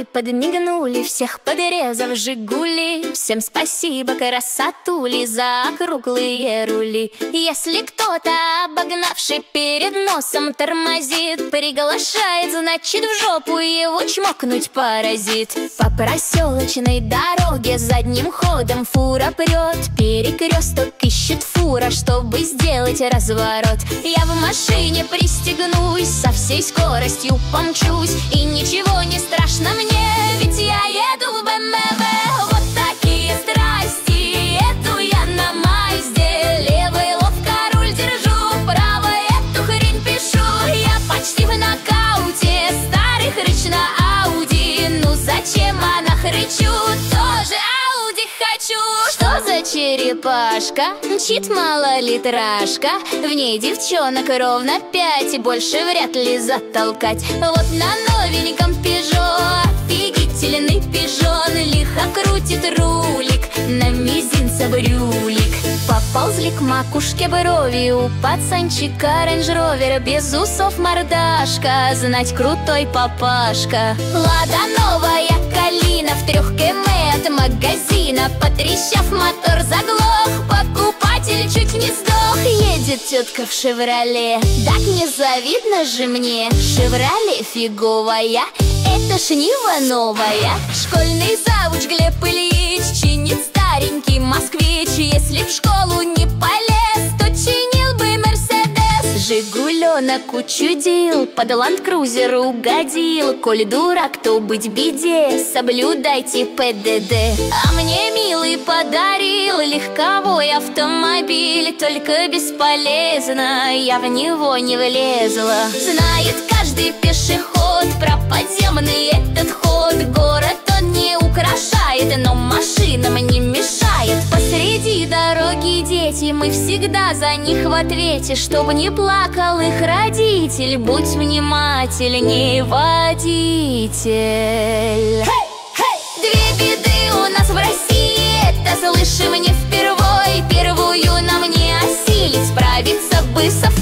подмигнули, всех подрезав «Жигули». Всем спасибо, красотули, за круглые рули. Если кто-то, обогнавший, перед носом тормозит, приглашает, значит, в жопу его чмокнуть паразит. По проселочной дороге задним ходом фура прет, перекресток ищет фура, чтобы сделать разворот. Я в машине пристегнусь, со всей скоростью помчусь, и ничего не страшно мне, ведь я еду в БМВ. Вот такие страсти, еду я на Мазде, левой ловко руль держу, правой эту хрень пишу. Я почти в нокауте, старый хрыч на Ауди. Ну зачем она хрычу, тоже Ауди хочу. Что за черепашка, мчит малолитражка, в ней девчонок ровно 5, и больше вряд ли затолкать. Вот на новеньком Пежо, офигительный пижон, лихо крутит рулик, на мизинце брюлик. Поползли к макушке брови, у пацанчика рейндж-ровер, без усов мордашка, знать крутой папашка. Лада новая калина, в 3 км от магазина, потрещав мотор заглох, покупатель чуть не сдох. Едет тетка в «Шевроле», так не завидно же мне, «Шевроле» фиговая, это ж Нива новая. Школьный завуч Глеб Ильич чинит старенький москвич, если в школу не полез, то чинил бы Мерседес. Жигуленок учудил, под ландкрузер угодил, коль дурак, то быть беде, соблюдайте ПДД. А мне милый подарил легковой автомобиль, только бесполезно, я в него не влезла. Знает каждый пешеход про подземный этот ход, город он не украшает, но машинам не мешает. Посреди дороги дети, мы всегда за них в ответе, чтобы не плакал их родитель, будь внимательней, водитель. Две беды у нас в России, это слышим не впервой. Первую нам не осилить, справиться бы со